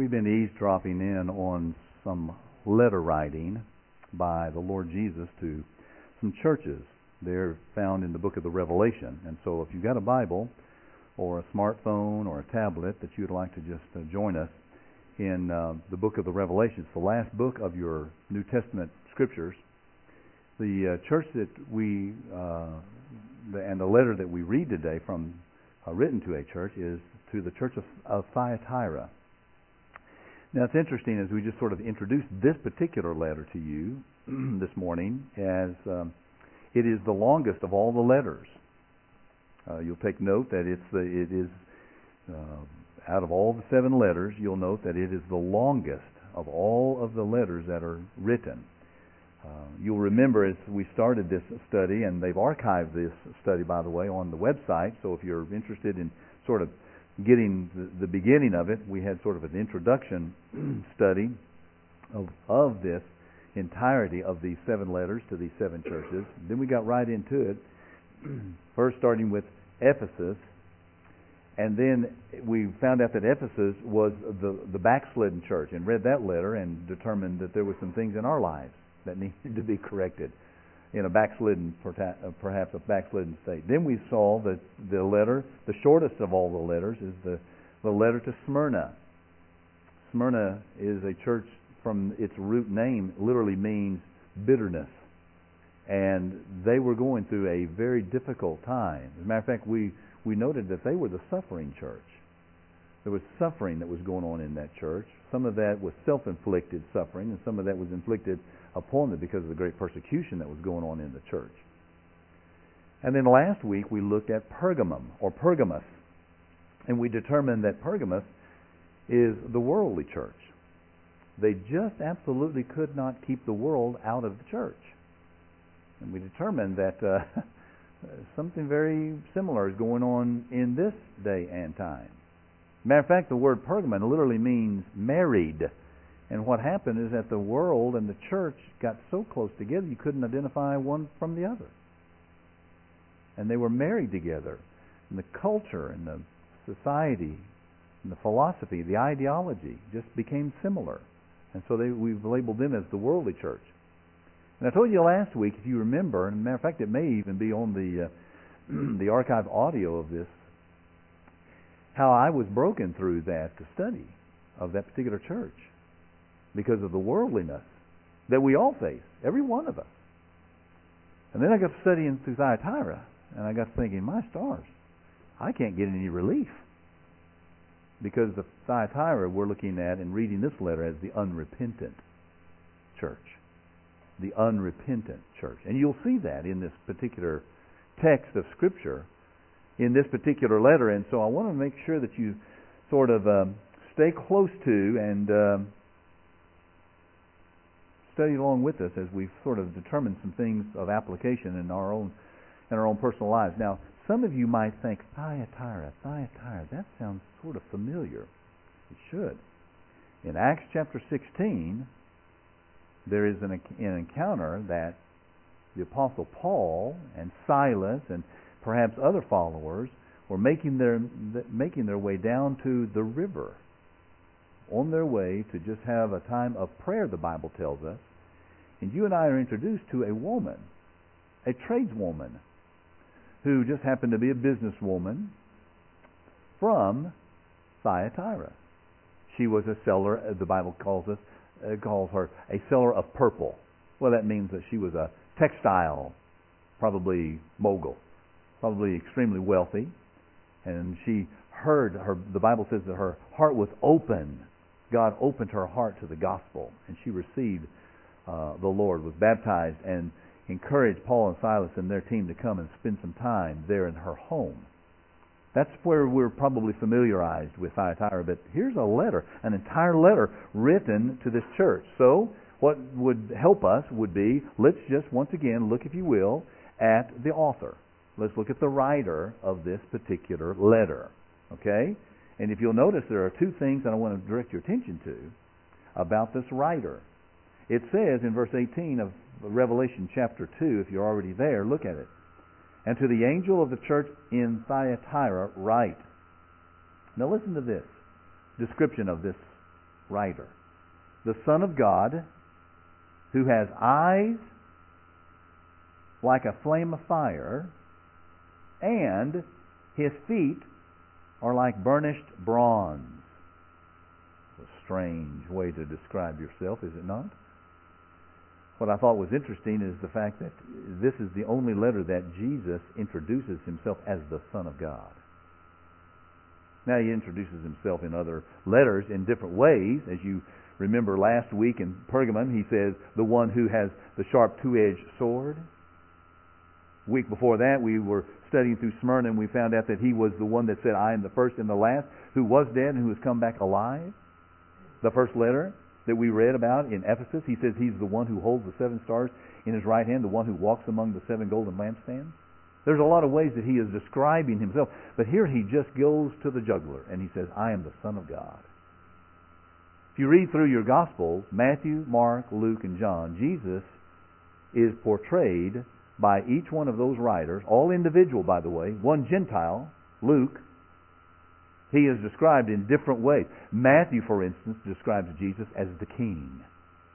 We've been eavesdropping in on some letter writing by the Lord Jesus to some churches. They're found in the book of the Revelation. And so if you've got a Bible or a smartphone or a tablet that you'd like to just join us in the book of the Revelation, it's the last book of your New Testament scriptures. The church that we, and the letter that we read today from, written to a church, is to the church of Thyatira. Now it's interesting as we just sort of introduce this particular letter to you this morning, as it is the longest of all the letters. You'll take note that it is out of all the 7 letters, you'll note that it is the longest of all of the letters that are written. You'll remember as we started this study, and they've archived this study, by the way, on the website, so if you're interested in sort of getting the beginning of it, we had sort of an introduction study of this entirety of these 7 letters to these 7 churches. Then we got right into it, first starting with Ephesus, and then we found out that Ephesus was the backslidden church, and read that letter and determined that there were some things in our lives that needed to be corrected in a backslidden, perhaps a backslidden state. Then we saw that the letter, the shortest of all the letters, is the letter to Smyrna. Smyrna is a church, from its root name, literally means bitterness. And they were going through a very difficult time. As a matter of fact, we noted that they were the suffering church. There was suffering that was going on in that church. Some of that was self-inflicted suffering, and some of that was inflicted upon them because of the great persecution that was going on in the church. And then last week we looked at Pergamum, or Pergamos, and we determined that Pergamos is the worldly church. They just absolutely could not keep the world out of the church. And we determined that something very similar is going on in this day and time. Matter of fact, the word Pergamon literally means married. And what happened is that the world and the church got so close together you couldn't identify one from the other. And they were married together. And the culture and the society and the philosophy, the ideology just became similar. And so we've labeled them as the worldly church. And I told you last week, if you remember, and as a matter of fact it may even be on the archive audio of this, how I was broken through that study of that particular church because of the worldliness that we all face, every one of us. And then I got studying through Thyatira, and I got thinking, my stars, I can't get any relief. Because the Thyatira we're looking at and reading this letter as the unrepentant church. The unrepentant church. And you'll see that in this particular text of Scripture, in this particular letter. And so I want to make sure that you sort of stay close to and study along with us as we sort of determine some things of application in our own personal lives. Now, some of you might think, Thyatira, that sounds sort of familiar. It should. In Acts chapter 16, there is an encounter that the Apostle Paul and Silas and perhaps other followers were making their way down to the river, on their way to just have a time of prayer, the Bible tells us. And you and I are introduced to a woman, a tradeswoman, who just happened to be a businesswoman from Thyatira. She was a seller, the Bible calls her a seller of purple. Well, that means that she was a textile, probably mogul, probably extremely wealthy. And she heard the Bible says that her heart was open. God opened her heart to the gospel, and she received the Lord, was baptized, and encouraged Paul and Silas and their team to come and spend some time there in her home. That's where we're probably familiarized with Thyatira, but here's a letter, an entire letter written to this church. So what would help us would be, let's just once again look, if you will, at the author. Let's look at the writer of this particular letter. Okay? And if you'll notice, there are 2 things that I want to direct your attention to about this writer. It says in verse 18 of Revelation chapter 2, if you're already there, look at it. And to the angel of the church in Thyatira write. Now listen to this description of this writer. The Son of God, who has eyes like a flame of fire, and his feet are like burnished bronze. It's a strange way to describe yourself, is it not? What I thought was interesting is the fact that this is the only letter that Jesus introduces himself as the Son of God. Now, he introduces himself in other letters in different ways. As you remember last week in Pergamum, he says, the one who has the sharp two-edged sword. Week before that, we were studying through Smyrna, and we found out that he was the one that said, I am the first and the last, who was dead and who has come back alive. The first letter that we read about in Ephesus, he says he's the one who holds the 7 stars in his right hand, the one who walks among the 7 golden lampstands. There's a lot of ways that he is describing himself, but here he just goes to the jugular, and he says, I am the Son of God. If you read through your Gospels, Matthew, Mark, Luke, and John, Jesus is portrayed by each one of those writers, all individual, by the way, one Gentile, Luke. He is described in different ways. Matthew, for instance, describes Jesus as the King.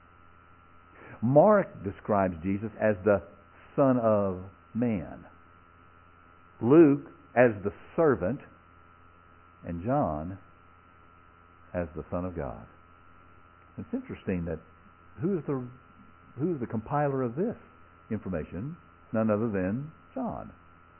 Mark describes Jesus as the Son of Man. Luke as the servant, and John as the Son of God. It's interesting that who is the compiler of this information? None other than John.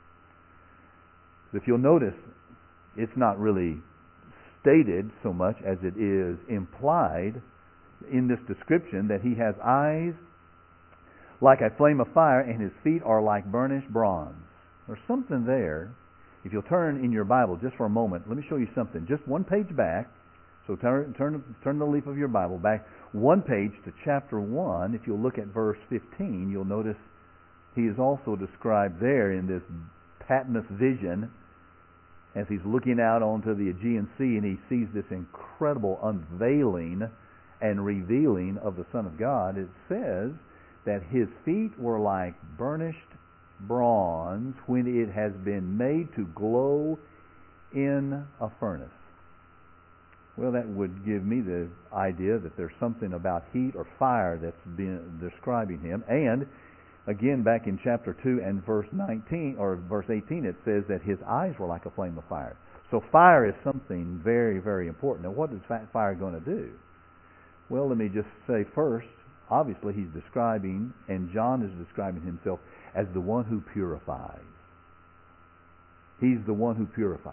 If you'll notice, it's not really stated so much as it is implied in this description that he has eyes like a flame of fire and his feet are like burnished bronze. There's something there. If you'll turn in your Bible just for a moment, let me show you something. Just one page back. So turn the leaf of your Bible back one page to chapter 1. If you'll look at verse 15, you'll notice he is also described there in this Patmos vision as he's looking out onto the Aegean Sea, and he sees this incredible unveiling and revealing of the Son of God. It says that his feet were like burnished bronze when it has been made to glow in a furnace. Well, that would give me the idea that there's something about heat or fire that's been describing him. And again, back in chapter 2 and verse 19 or verse 18, it says that his eyes were like a flame of fire. So fire is something very, very important. Now, what is fire going to do? Well, let me just say first, obviously he's describing, and John is describing himself as the one who purifies. He's the one who purifies.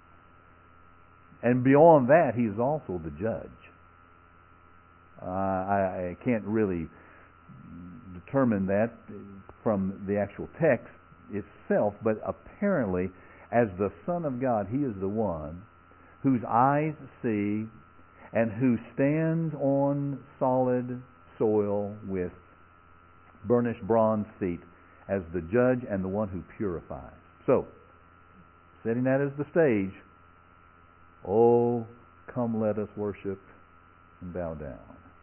And beyond that, he's also the judge. I can't really determine that from the actual text itself, but apparently, as the Son of God, he is the one whose eyes see and who stands on solid soil with burnished bronze feet as the judge and the one who purifies. So, setting that as the stage, oh, come let us worship and bow down.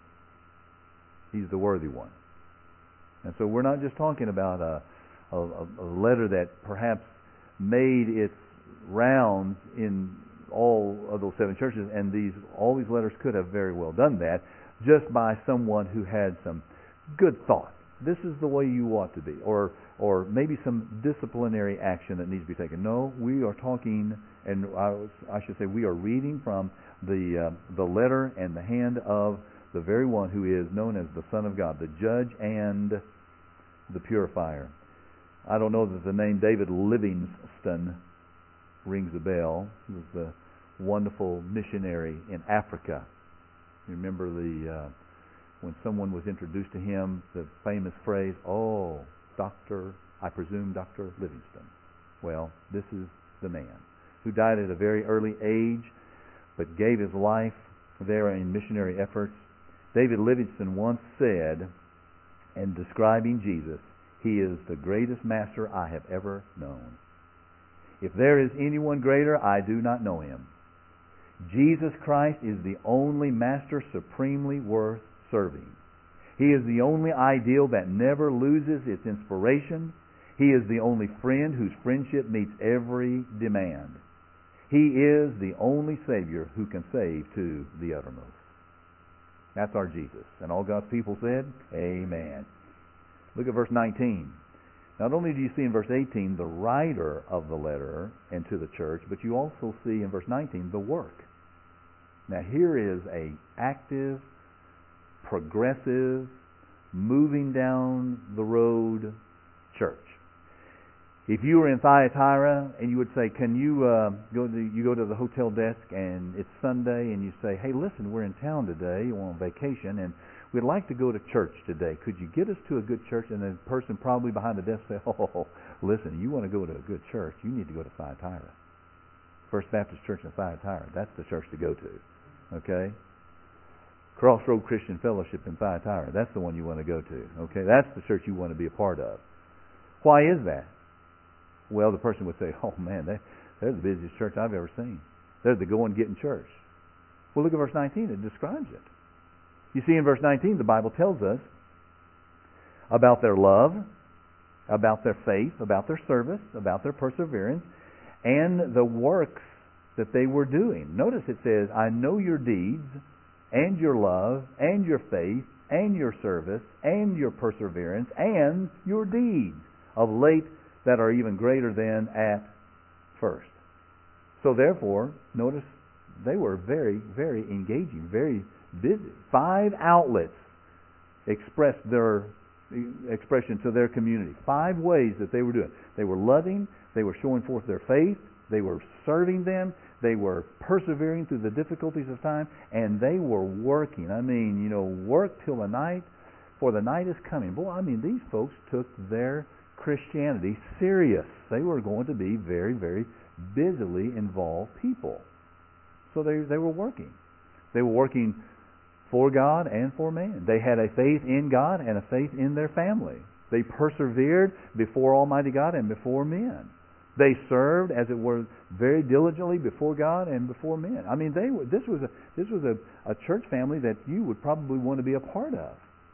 He's the worthy one. And so we're not just talking about a letter that perhaps made its rounds in all of those 7 churches, and all these letters could have very well done that just by someone who had some good thought. This is the way you ought to be, or maybe some disciplinary action that needs to be taken. No, we are talking, and I should say we are reading from the letter and the hand of the very one who is known as the Son of God, the judge and the purifier. I don't know that the name David Livingstone rings a bell. He was the wonderful missionary in Africa. You remember when someone was introduced to him, the famous phrase, "Oh, I presume Dr. Livingstone." Well, this is the man who died at a very early age, but gave his life there in missionary efforts. David Livingstone once said, in describing Jesus, "He is the greatest master I have ever known. If there is anyone greater, I do not know him. Jesus Christ is the only master supremely worth serving. He is the only ideal that never loses its inspiration. He is the only friend whose friendship meets every demand. He is the only Savior who can save to the uttermost." That's our Jesus. And all God's people said, amen. Look at verse 19. Not only do you see in verse 18 the writer of the letter and to the church, but you also see in verse 19 the work. Now here is a active, progressive, moving down the road church. If you were in Thyatira and you would say, can you go to the hotel desk and it's Sunday and you say, hey, listen, we're in town today, we're on vacation, and we'd like to go to church today. Could you get us to a good church? And the person probably behind the desk say, oh, listen, you want to go to a good church, you need to go to Thyatira. First Baptist Church in Thyatira. That's the church to go to. Okay? Crossroad Christian Fellowship in Thyatira. That's the one you want to go to. Okay? That's the church you want to be a part of. Why is that? Well, the person would say, oh man, they're the busiest church I've ever seen. They're the going-getting church. Well, look at verse 19. It describes it. You see, in verse 19, the Bible tells us about their love, about their faith, about their service, about their perseverance, and the works that they were doing. Notice it says, I know your deeds, and your love, and your faith, and your service, and your perseverance, and your deeds of late that are even greater than at first. So therefore, notice they were very, very engaging, very busy. 5 outlets expressed their expression to their community. 5 ways that they were doing. They were loving, they were showing forth their faith, they were serving them, they were persevering through the difficulties of time, and they were working. I mean, work till the night, for the night is coming. Boy, I mean, these folks took their Christianity serious. They were going to be very, very busily involved people. So they were working. They were working for God and for man. They had a faith in God and a faith in their family. They persevered before Almighty God and before men. They served, as it were, very diligently before God and before men. I mean, this was a church family that you would probably want to be a part of.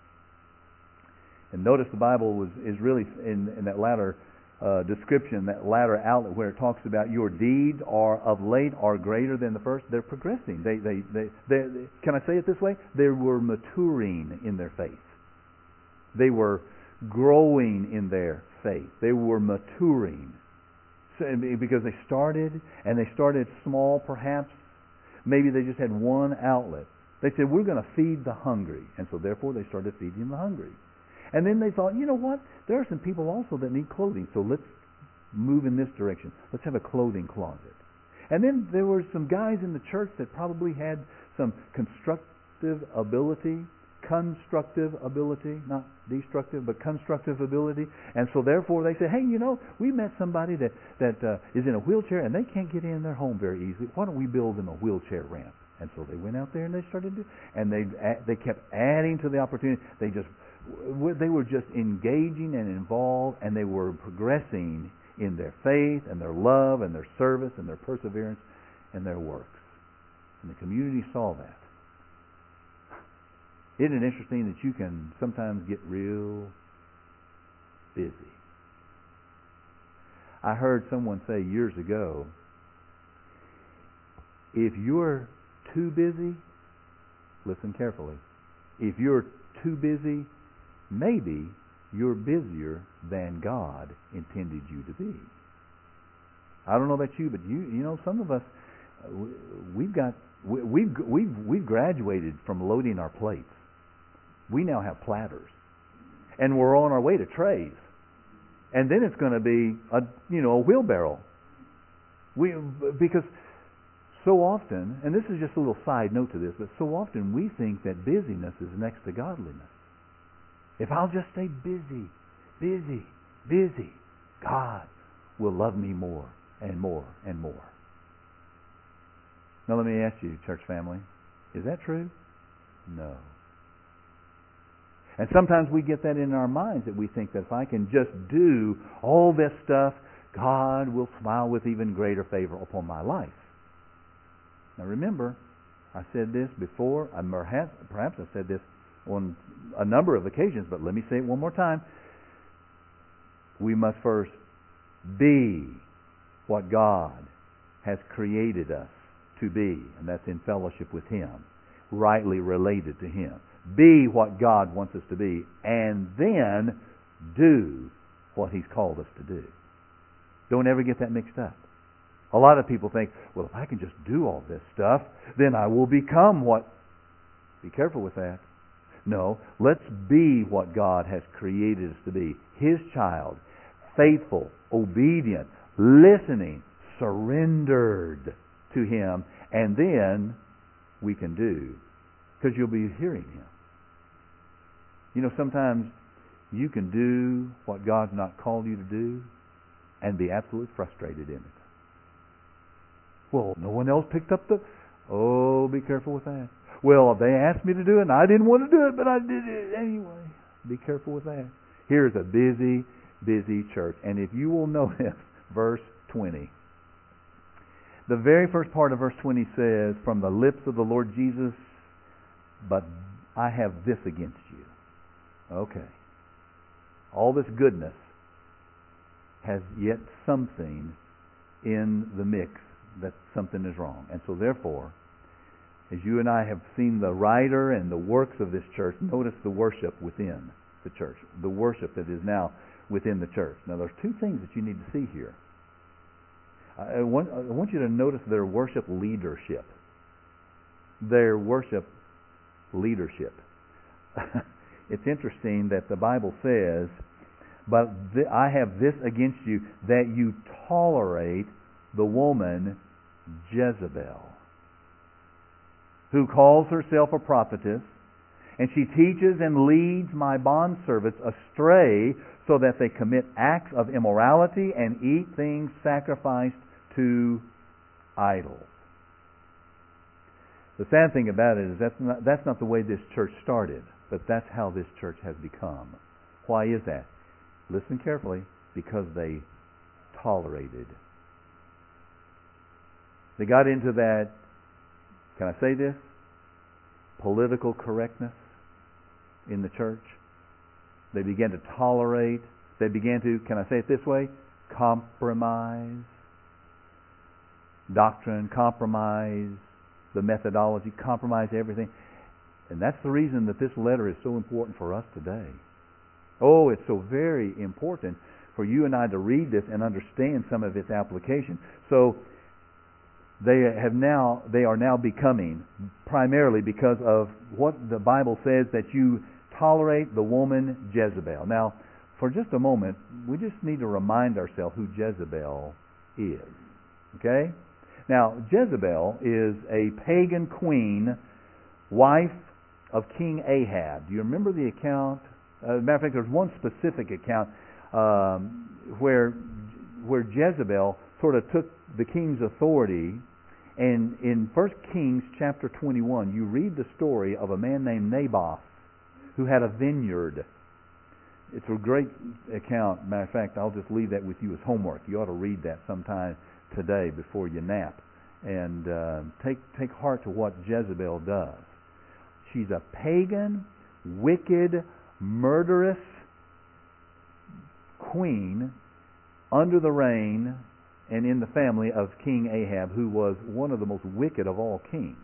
And notice the Bible is really in that latter description, that latter outlet where it talks about your deeds are of late are greater than the first. They're progressing. They can I say it this way? They were maturing in their faith. They were growing in their faith. They were maturing. So, because they started small perhaps. Maybe they just had one outlet. They said, we're going to feed the hungry. And so therefore they started feeding the hungry. And then they thought, you know what? There are some people also that need clothing, so let's move in this direction. Let's have a clothing closet. And then there were some guys in the church that probably had some constructive ability, not destructive, but constructive ability. And so therefore they said, hey, we met somebody that is in a wheelchair and they can't get in their home very easily. Why don't we build them a wheelchair ramp? And so they went out there and they started to, and they kept adding to the opportunity. They were just engaging and involved, and they were progressing in their faith and their love and their service and their perseverance and their works. And the community saw that. Isn't it interesting that you can sometimes get real busy? I heard someone say years ago, if you're too busy, listen carefully, if you're too busy, maybe you're busier than God intended you to be. I don't know about you, but some of us, we've graduated from loading our plates. We now have platters, and we're on our way to trays, and then it's going to be a wheelbarrow. Because so often, and this is just a little side note to this, but so often we think that busyness is next to godliness. If I'll just stay busy, God will love me more and more and more. Now let me ask you, church family, is that true? No. And sometimes we get that in our minds, that we think that if I can just do all this stuff, God will smile with even greater favor upon my life. Now remember, I said this before, perhaps I said this on a number of occasions, but let me say it one more time. We must first be what God has created us to be, and that's in fellowship with Him. rightly related to Him. Be what God wants us to be, and then do what He's called us to do. Don't ever get that mixed up. A lot of people think, well, if I can just do all this stuff, then I will become what... Be careful with that. No, let's be what God has created us to be. His child, faithful, obedient, listening, surrendered to Him, and then we can do, because you'll be hearing Him. You know, sometimes you can do what God's not called you to do and be absolutely frustrated in it. Well, no one else picked up the... Oh, be careful with that. Well, they asked me to do it and I didn't want to do it, but I did it anyway. Be careful with that. Here's a busy, busy church. And if you will notice verse 20. The very first part of verse 20 says, from the lips of the Lord Jesus, but I have this against you. Okay. All this goodness has yet something in the mix that something is wrong. And so therefore, as you and I have seen the writer and the works of this church, notice the worship within the church. The worship that is now within the church. Now there's two things that you need to see here. I want you to notice their worship leadership. Their worship leadership. It's interesting that the Bible says, but I have this against you, that you tolerate the woman Jezebel, who calls herself a prophetess, and she teaches and leads my bondservants astray so that they commit acts of immorality and eat things sacrificed to idols. The sad thing about it is that's not the way this church started, but that's how this church has become. Why is that? Listen carefully. Because they tolerated. They got into that, can I say this? Political correctness in the church. They began to tolerate. They began to, can I say it this way? Compromise. Doctrine, compromise the methodology, compromise everything. And that's the reason that this letter is so important for us today. Oh, it's so very important for you and I to read this and understand some of its application. So they are now becoming, primarily because of what the Bible says, that you tolerate the woman Jezebel. Now, for just a moment, we just need to remind ourselves who Jezebel is. Okay? Now, Jezebel is a pagan queen, wife of King Ahab. Do you remember the account? As a matter of fact, there's one specific account where Jezebel sort of took the king's authority. And in 1 Kings chapter 21, you read the story of a man named Naboth who had a vineyard. It's a great account. Matter of fact, I'll just leave that with you as homework. You ought to read that sometime today before you nap. And take heart to what Jezebel does. She's a pagan, wicked, murderous queen under the reign and in the family of King Ahab, who was one of the most wicked of all kings.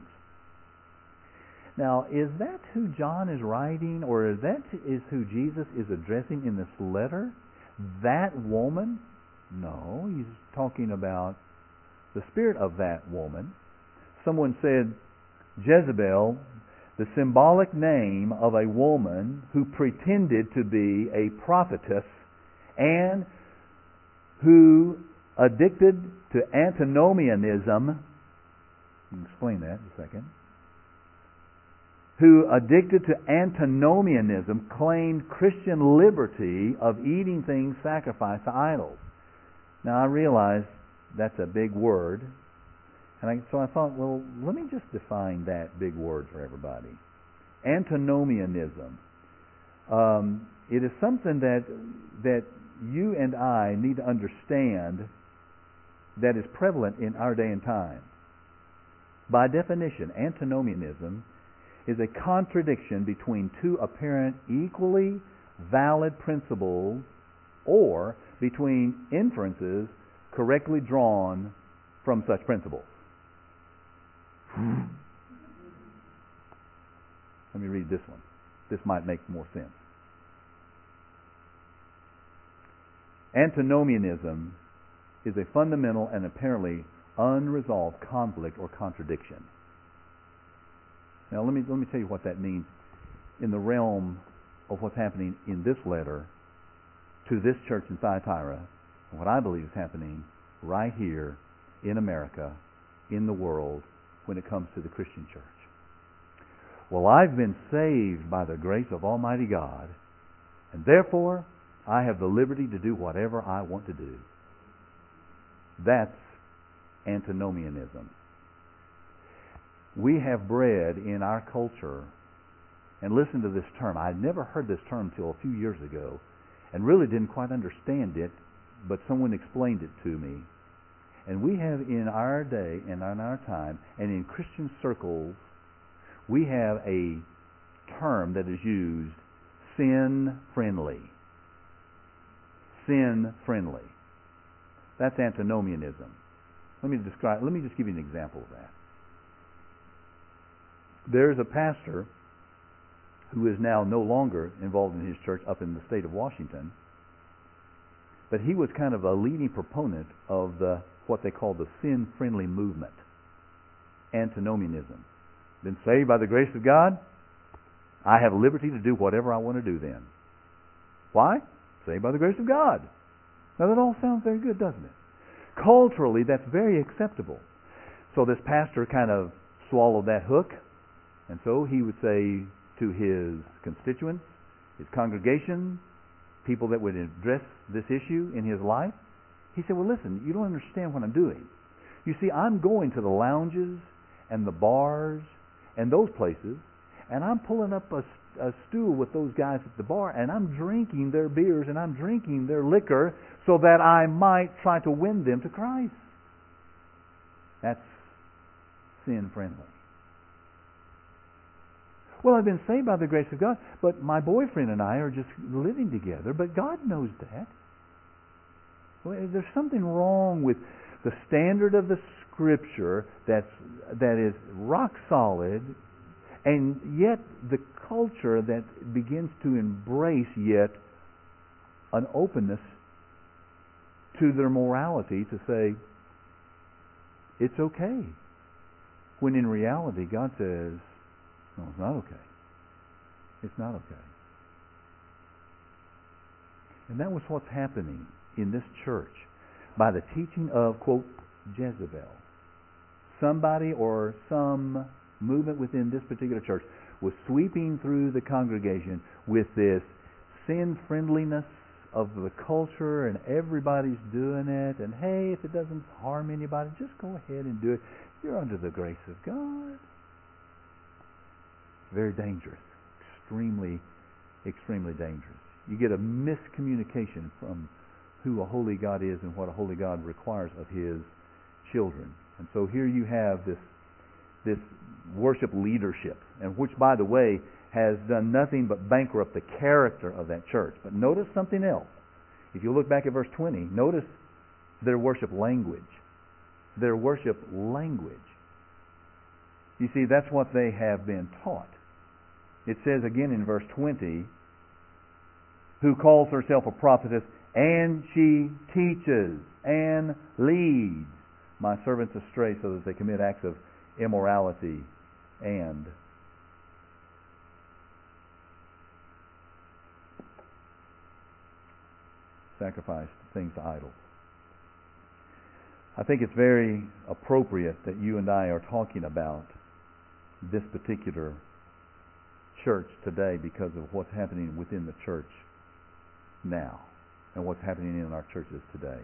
Now, is that who John is writing, or is who Jesus is addressing in this letter? That woman? No, he's talking about the spirit of that woman. Someone said Jezebel, the symbolic name of a woman who pretended to be a prophetess and who addicted to antinomianism. I'll explain that in a second. Who, addicted to antinomianism, claimed Christian liberty of eating things sacrificed to idols. Now, I realize that's a big word. And so I thought, well, let me just define that big word for everybody. Antinomianism. It is something that you and I need to understand that is prevalent in our day and time. By definition, antinomianism is a contradiction between two apparent equally valid principles, or between inferences correctly drawn from such principles. Let me read this one. This might make more sense. Antinomianism is a fundamental and apparently unresolved conflict or contradiction. Now let me tell you what that means in the realm of what's happening in this letter to this church in Thyatira, and what I believe is happening right here in America, in the world, when it comes to the Christian church. Well, I've been saved by the grace of Almighty God, and therefore I have the liberty to do whatever I want to do. That's antinomianism. We have bred in our culture, and listen to this term. I'd never heard this term until a few years ago, and really didn't quite understand it, but someone explained it to me. And we have in our day and in our time, and in Christian circles, we have a term that is used, sin-friendly. Sin-friendly. That's antinomianism. Let me just give you an example of that. There's a pastor who is now no longer involved in his church up in the state of Washington, but he was kind of a leading proponent of what they call the sin-friendly movement, antinomianism. Been saved by the grace of God, I have liberty to do whatever I want to do then. Why? Saved by the grace of God. Now that all sounds very good, doesn't it? Culturally, that's very acceptable. So this pastor kind of swallowed that hook, and so he would say to his constituents, his congregation, people that would address this issue in his life, he said, well, listen, you don't understand what I'm doing. You see, I'm going to the lounges and the bars and those places, and I'm pulling up a stool with those guys at the bar, and I'm drinking their beers and I'm drinking their liquor so that I might try to win them to Christ. That's sin-friendly. Well, I've been saved by the grace of God, but my boyfriend and I are just living together, but God knows that. Well, there's something wrong with the standard of the Scripture that is rock solid, and yet the culture that begins to embrace yet an openness to their morality to say, it's okay. When in reality, God says, no, it's not okay. It's not okay. And that was what's happening in this church by the teaching of, quote, Jezebel. Somebody or some movement within this particular church was sweeping through the congregation with this sin-friendliness of the culture, and everybody's doing it, and hey, if it doesn't harm anybody, just go ahead and do it. You're under the grace of God. Very dangerous. Extremely, extremely dangerous. You get a miscommunication from who a holy God is and what a holy God requires of His children. And so here you have this worship leadership, and which, by the way, has done nothing but bankrupt the character of that church. But notice something else. If you look back at verse 20, notice their worship language. Their worship language. You see, that's what they have been taught. It says again in verse 20, who calls herself a prophetess, and she teaches and leads my servants astray so that they commit acts of immorality and sacrifice things to idols. I think it's very appropriate that you and I are talking about this particular church today because of what's happening within the church now and what's happening in our churches today.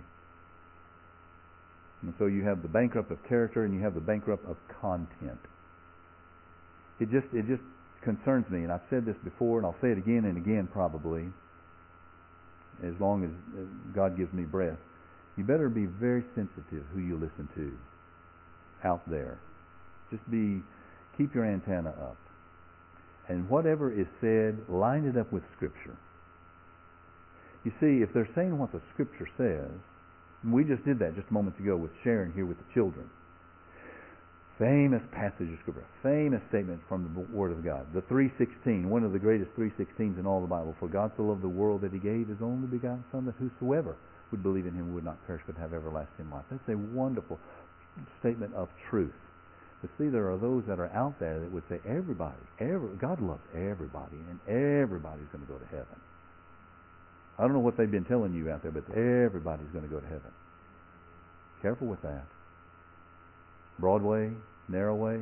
And so you have the bankrupt of character and you have the bankrupt of content. It just concerns me, and I've said this before, and I'll say it again and again probably, as long as God gives me breath. You better be very sensitive who you listen to out there. Keep your antenna up. And whatever is said, line it up with Scripture. You see, if they're saying what the Scripture says, and we just did that just moments ago with sharing here with the children. Famous passage of Scripture, famous statement from the Word of God. The 3:16, one of the greatest 3:16s in all the Bible. For God so loved the world that He gave His only begotten Son, that whosoever would believe in Him would not perish but have everlasting life. That's a wonderful statement of truth. But see, there are those that are out there that would say God loves everybody, and everybody's going to go to heaven. I don't know what they've been telling you out there, but everybody's going to go to heaven. Careful with that. Broad way, narrow way.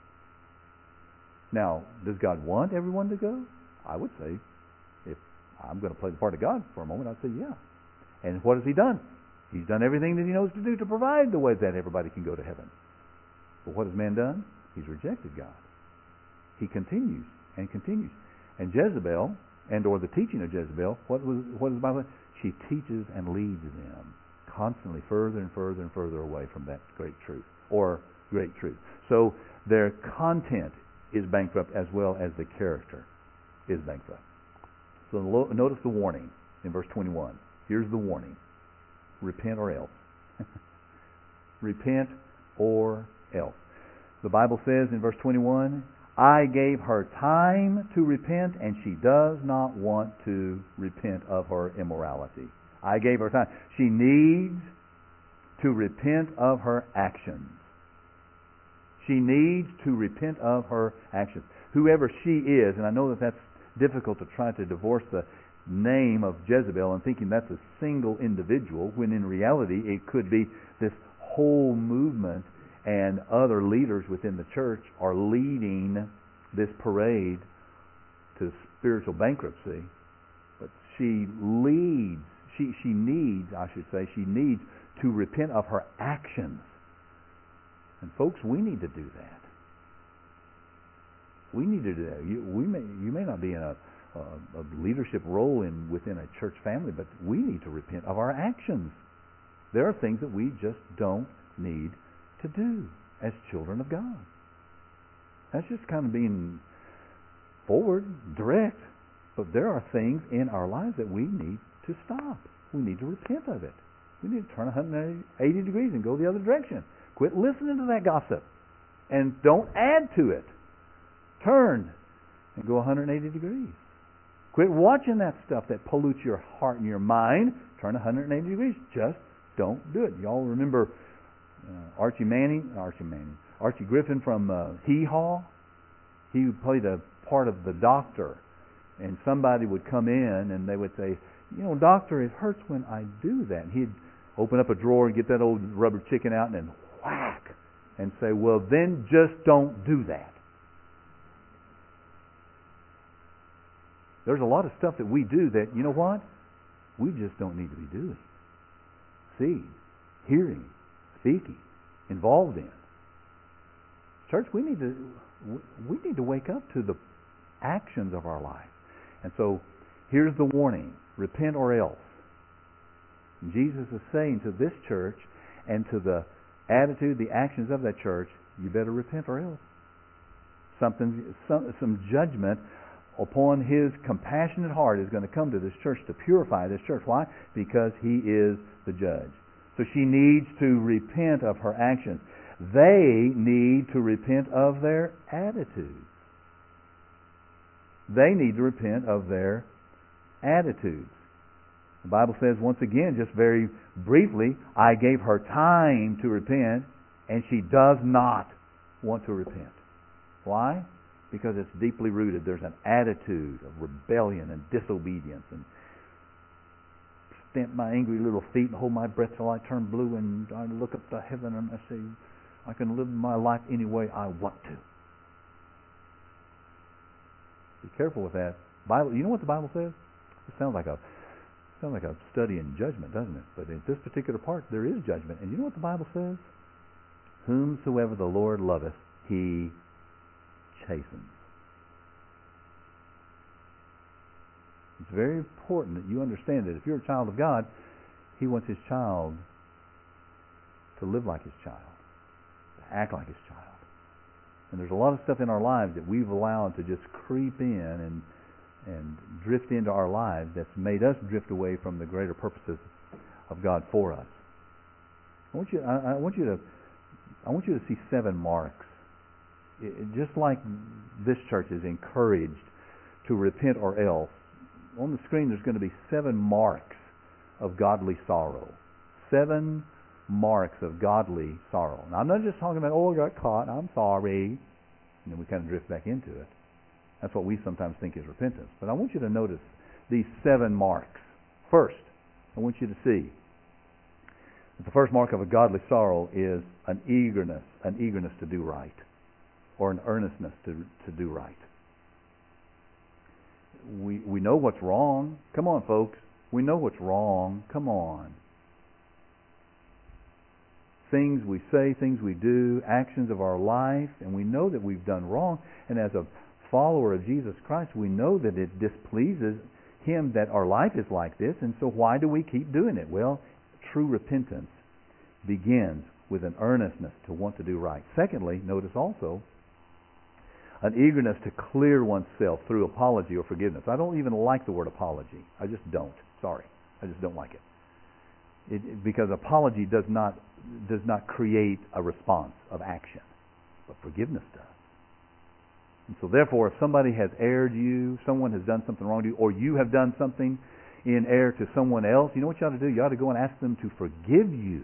Now, does God want everyone to go? I would say, if I'm going to play the part of God for a moment, I'd say yeah. And what has He done? He's done everything that He knows to do to provide the way that everybody can go to heaven. But what has man done? He's rejected God. He continues and continues. And Jezebel, or the teaching of Jezebel, what does the Bible say? She teaches and leads them constantly further and further and further away from that great truth, or great truth. So their content is bankrupt as well as the character is bankrupt. So notice the warning in verse 21. Here's the warning. Repent or else. Repent or else. The Bible says in verse 21, I gave her time to repent, and she does not want to repent of her immorality. I gave her time. She needs to repent of her actions. She needs to repent of her actions. Whoever she is, and I know that that's difficult to try to divorce the name of Jezebel and thinking that's a single individual, when in reality it could be this whole movement, and other leaders within the church are leading this parade to spiritual bankruptcy. But she needs to repent of her actions. And folks, we need to do that. We need to do that. You may not be in a leadership role within a church family, but we need to repent of our actions. There are things that we just don't need to do as children of God. That's just kind of being forward, direct. But there are things in our lives that we need to stop. We need to repent of it. We need to turn 180 degrees and go the other direction. Quit listening to that gossip. And don't add to it. Turn and go 180 degrees. Quit watching that stuff that pollutes your heart and your mind. Turn 180 degrees. Just don't do it. Y'all remember Archie Griffin from Hee Haw? He played a part of the doctor. And somebody would come in and they would say, doctor, it hurts when I do that. And he'd open up a drawer and get that old rubber chicken out and then whack and say, well, then just don't do that. There's a lot of stuff that we do that, you know what? We just don't need to be doing. Seeing, hearing, speaking, involved in. Church, we need to wake up to the actions of our life. And so here's the warning. Repent or else. And Jesus is saying to this church and to the attitude, the actions of that church, you better repent or else. Some judgment upon His compassionate heart is going to come to this church to purify this church. Why? Because He is the judge. So she needs to repent of her actions. They need to repent of their attitudes. They need to repent of their attitudes. The Bible says once again, just very briefly, I gave her time to repent, and she does not want to repent. Why? Because it's deeply rooted. There's an attitude of rebellion and disobedience, and stamp my angry little feet and hold my breath till I turn blue, and I look up to heaven and I say, I can live my life any way I want to. Be careful with that. Bible. You know what the Bible says? It sounds like a study in judgment, doesn't it? But in this particular part, there is judgment. And you know what the Bible says? Whomsoever the Lord loveth, He chastens. It's very important that you understand that if you're a child of God, He wants His child to live like His child, to act like His child. And there's a lot of stuff in our lives that we've allowed to just creep in and drift into our lives that's made us drift away from the greater purposes of God for us. I want you to I want you to see 7 marks. Just like this church is encouraged to repent or else, on the screen there's going to be 7 marks of godly sorrow. 7 marks of godly sorrow. Now, I'm not just talking about, oh, I got caught, I'm sorry. And then we kind of drift back into it. That's what we sometimes think is repentance. But I want you to notice these 7 marks. First, I want you to see that the first mark of a godly sorrow is an eagerness to do right, or an earnestness to do right. We know what's wrong. Come on, folks. We know what's wrong. Come on. Things we say, things we do, actions of our life, and we know that we've done wrong. And as a follower of Jesus Christ, we know that it displeases Him that our life is like this, and so why do we keep doing it? Well, true repentance begins with an earnestness to want to do right. Secondly, notice also an eagerness to clear oneself through apology or forgiveness. I don't even like the word apology. I just don't. Sorry. I just don't like it. Because apology does not create a response of action, but forgiveness does. And so therefore, if somebody has erred you, someone has done something wrong to you, or you have done something in error to someone else, you know what you ought to do? You ought to go and ask them to forgive you.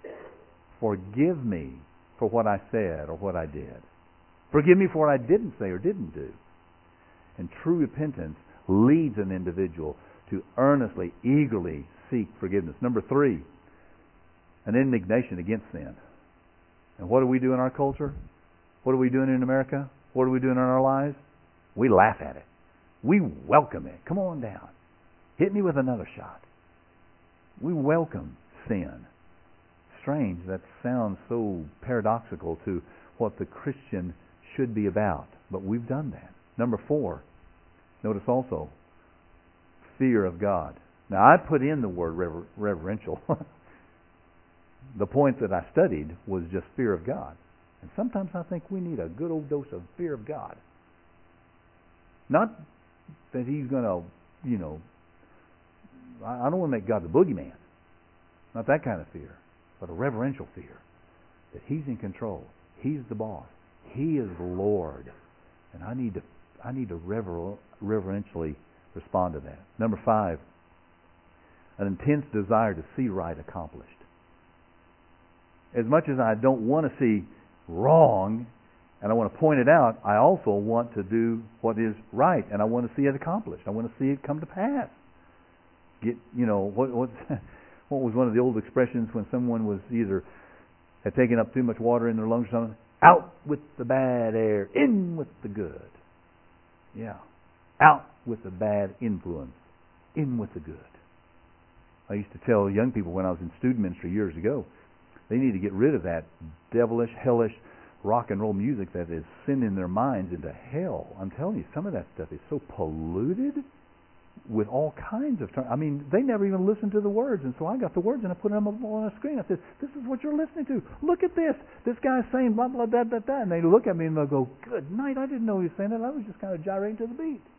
Forgive me for what I said or what I did. Forgive me for what I didn't say or didn't do. And true repentance leads an individual to earnestly, eagerly seek forgiveness. Number 3, an indignation against sin. And what do we do in our culture? What are we doing in America? What are we doing in our lives? We laugh at it. We welcome it. Come on down. Hit me with another shot. We welcome sin. Strange, that sounds so paradoxical to what the Christian should be about. But we've done that. Number 4, notice also, fear of God. Now, I put in the word reverential. The point that I studied was just fear of God. And sometimes I think we need a good old dose of fear of God. Not that He's going to, I don't want to make God the boogeyman. Not that kind of fear. But a reverential fear. That He's in control. He's the boss. He is the Lord. And I need to reverentially respond to that. Number 5, an intense desire to see right accomplished. As much as I don't want to see wrong, and I want to point it out, I also want to do what is right, and I want to see it accomplished. I want to see it come to pass. What was one of the old expressions when someone was either had taken up too much water in their lungs or something? Out with the bad air, in with the good. Yeah. Out with the bad influence, in with the good. I used to tell young people when I was in student ministry years ago, they need to get rid of that devilish, hellish rock and roll music that is sending their minds into hell. I'm telling you, some of that stuff is so polluted with all kinds of terms. I mean, they never even listened to the words, and so I got the words and I put them up on a screen. I said, this is what you're listening to. Look at this. This guy's saying blah, blah, da, da, da. And they look at me and they'll go, good night, I didn't know he was saying that. I was just kind of gyrating to the beat.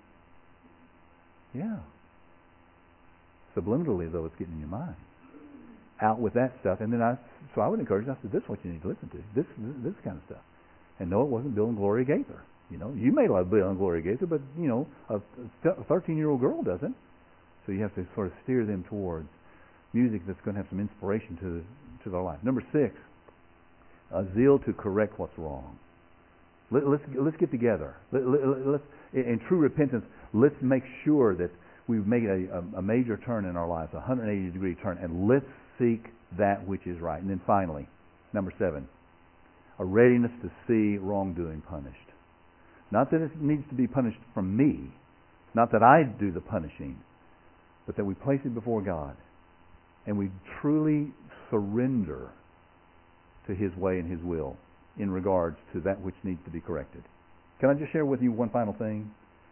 Yeah. Subliminally, though, it's getting in your mind. Out with that stuff. And then I would encourage them. I said, this is what you need to listen to. This kind of stuff. And no, it wasn't Bill and Gloria Gaither. You may love Bill and Gloria Gaither, but, a 13-year-old girl doesn't. So you have to sort of steer them towards music that's going to have some inspiration to their life. Number 6, a zeal to correct what's wrong. Let's get together. Let's, in true repentance, let's make sure that we've made a major turn in our lives, a 180-degree turn, and let's seek that which is right. And then finally, number 7, a readiness to see wrongdoing punished. Not that it needs to be punished from me, not that I do the punishing, but that we place it before God and we truly surrender to His way and His will in regards to that which needs to be corrected. Can I just share with you one final thing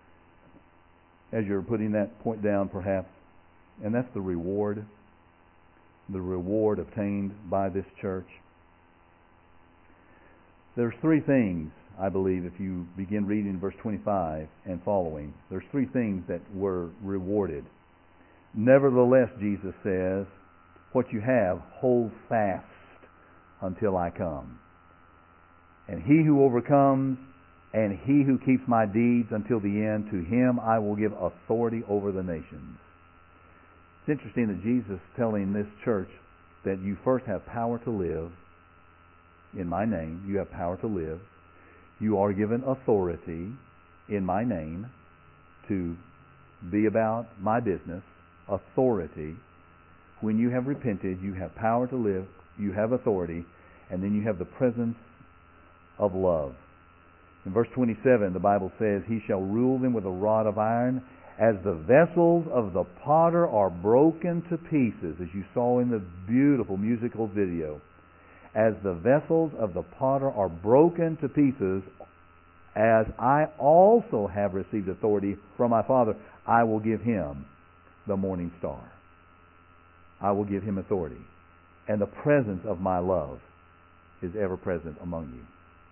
as you're putting that point down perhaps? And that's the reward obtained by this church. There's 3 things, I believe, if you begin reading verse 25 and following. There's 3 things that were rewarded. Nevertheless, Jesus says, what you have, hold fast until I come. And he who overcomes and he who keeps my deeds until the end, to him I will give authority over the nations. It's interesting that Jesus is telling this church that you first have power to live in my name. You have power to live. You are given authority in my name to be about my business. Authority. When you have repented, you have power to live. You have authority. And then you have the presence of love. In verse 27, the Bible says, he shall rule them with a rod of iron, as the vessels of the potter are broken to pieces, as you saw in the beautiful musical video. As the vessels of the potter are broken to pieces, as I also have received authority from my Father, I will give him the morning star. I will give him authority. And the presence of my love is ever present among you.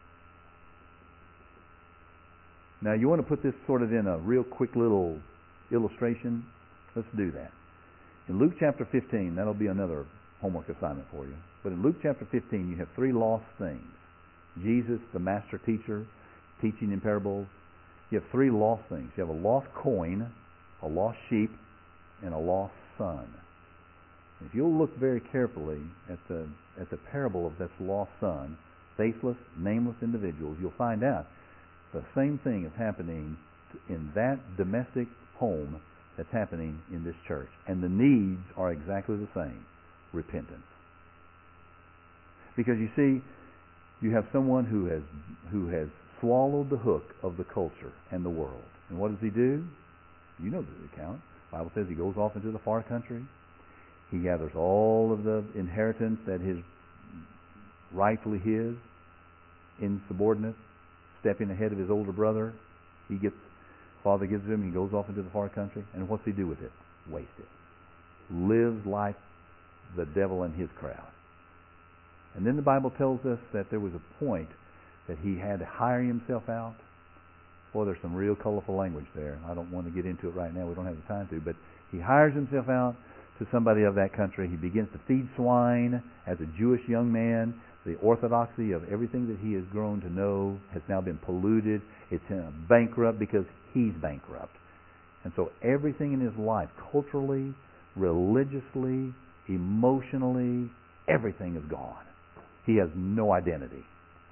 Now, you want to put this sort of in a real quick little illustration? Let's do that. In Luke chapter 15, that'll be another homework assignment for you. But in Luke chapter 15, you have three lost things. Jesus, the master teacher, teaching in parables. You have three lost things. You have a lost coin, a lost sheep, and a lost son. If you'll look very carefully at the parable of this lost son, faithless, nameless individuals, you'll find out the same thing is happening in that domestic home that's happening in this church. And the needs are exactly the same. Repentance. Because you see, you have someone who has swallowed the hook of the culture and the world. And what does he do? You know the account. The Bible says he goes off into the far country. He gathers all of the inheritance that is rightfully his, insubordinate, stepping ahead of his older brother. Father gives it to him, he goes off into the far country, and what's he do with it? Waste it. Lives like the devil and his crowd. And then the Bible tells us that there was a point that he had to hire himself out. Boy, there's some real colorful language there. I don't want to get into it right now. We don't have the time to. But he hires himself out to somebody of that country. He begins to feed swine as a Jewish young man. The orthodoxy of everything that he has grown to know has now been polluted. It's bankrupt because he's bankrupt. And so everything in his life, culturally, religiously, emotionally, everything is gone. He has no identity.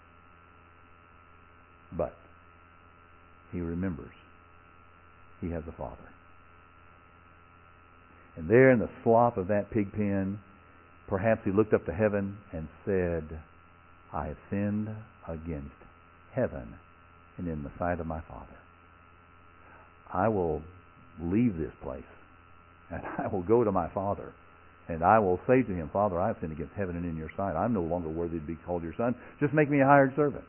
But he remembers he has a Father. And there in the slop of that pig pen, perhaps he looked up to heaven and said, I have sinned against heaven and in the sight of my Father. I will leave this place and I will go to my Father and I will say to him, Father, I have sinned against heaven and in your sight. I'm no longer worthy to be called your son. Just make me a hired servant.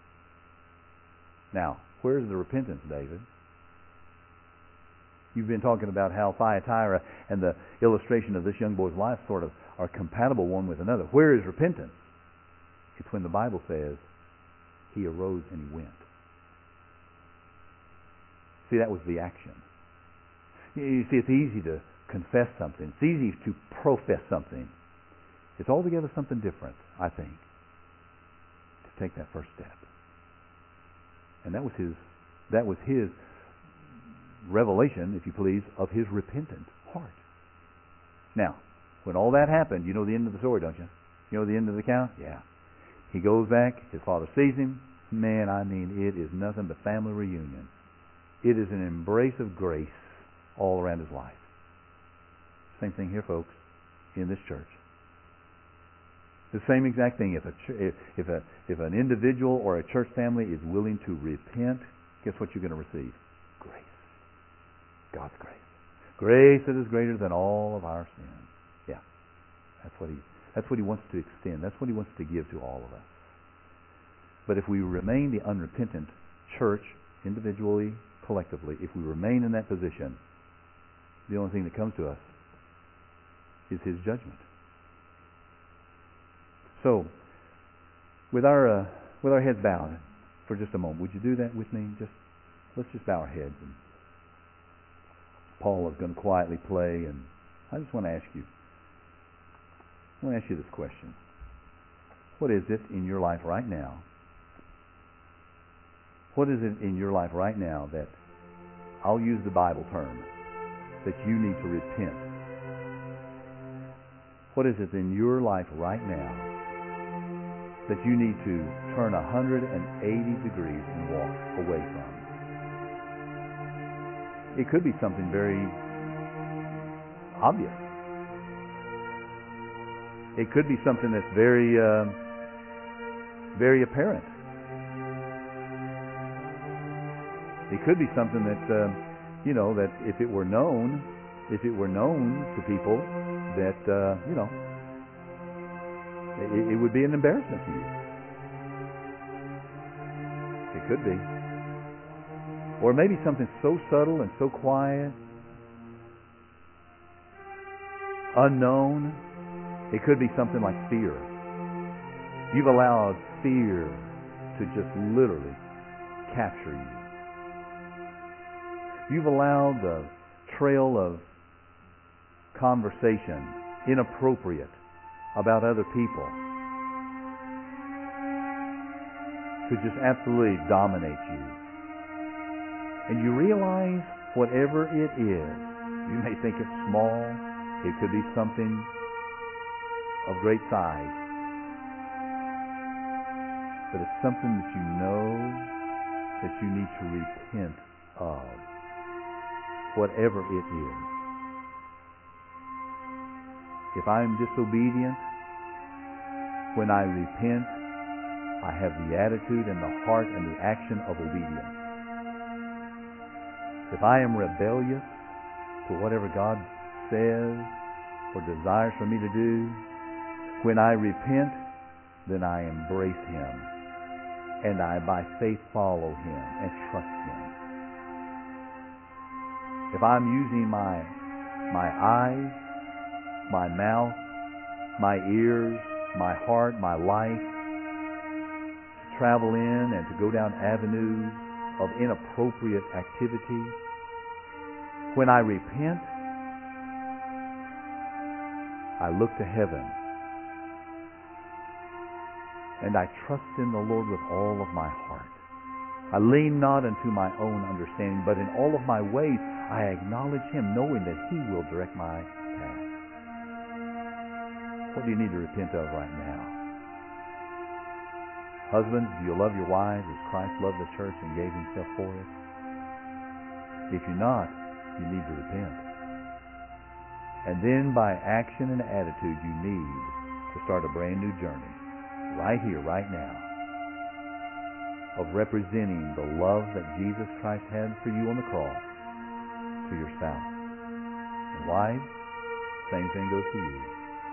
Now, where's the repentance, David? You've been talking about how Thyatira and the illustration of this young boy's life sort of are compatible one with another. Where is repentance? It's when the Bible says he arose and he went. See, that was the action. You see, it's easy to confess something. It's easy to profess something. It's altogether something different, I think, to take that first step. And that was his revelation, if you please, of his repentant heart. Now, when all that happened, you know the end of the story, don't you? You know the end of the account? Yeah. He goes back, his father sees him. Man, I mean, it is nothing but family reunion. It is an embrace of grace all around his life. Same thing here, folks, in this church. The same exact thing. If an individual or a church family is willing to repent, guess what you're going to receive? Grace. God's grace. Grace that is greater than all of our sins. Yeah. That's what he wants to extend. That's what he wants to give to all of us. But if we remain the unrepentant church, individually, collectively, if we remain in that position, the only thing that comes to us is his judgment. So, with our heads bowed for just a moment, would you do that with me? Let's just bow our heads. And Paul is going to quietly play, and I just want to ask you this question. What is it in your life right now What is it in your life right now that, I'll use the Bible term, that you need to repent? What is it in your life right now that you need to turn 180 degrees and walk away from? It could be something very obvious. It could be something that's very apparent. It could be something that, that if it were known to people, that, it would be an embarrassment to you. It could be. Or maybe something so subtle and so quiet, unknown. It could be something like fear. You've allowed fear to just literally capture you. You've allowed the trail of conversation, inappropriate, about other people, to just absolutely dominate you. And you realize whatever it is, you may think it's small, it could be something of great size, but it's something that you know that you need to repent of, whatever it is. If I'm disobedient, when I repent, I have the attitude and the heart and the action of obedience. If I am rebellious to whatever God says or desires for me to do, when I repent, then I embrace Him, and I by faith follow Him and trust Him. If I'm using my eyes, my mouth, my ears, my heart, my life to travel in and to go down avenues of inappropriate activity, when I repent, I look to heaven and I trust in the Lord with all of my heart. I lean not unto my own understanding, but in all of my ways I acknowledge Him, knowing that He will direct my path. What do you need to repent of right now? Husbands, do you love your wives as Christ loved the church and gave Himself for it? If you're not, you need to repent. And then by action and attitude, you need to start a brand new journey, right here, right now, of representing the love that Jesus Christ had for you on the cross to your spouse. And wives, same thing goes to you.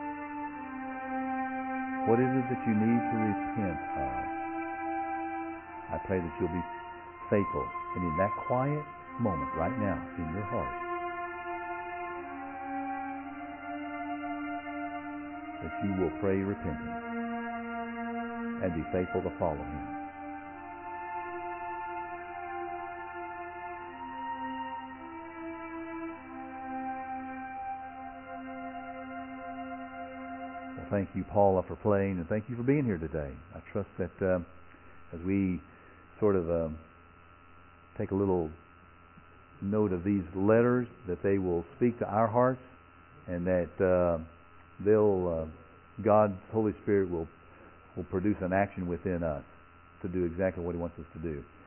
What is it that you need to repent of? I pray that you'll be faithful, and in that quiet moment right now in your heart, that you will pray repentance and be faithful to follow Him. Well, thank you, Paula, for playing, and thank you for being here today. I trust that as we sort of take a little note of these letters, that they will speak to our hearts, and that God's Holy Spirit will produce an action within us to do exactly what He wants us to do.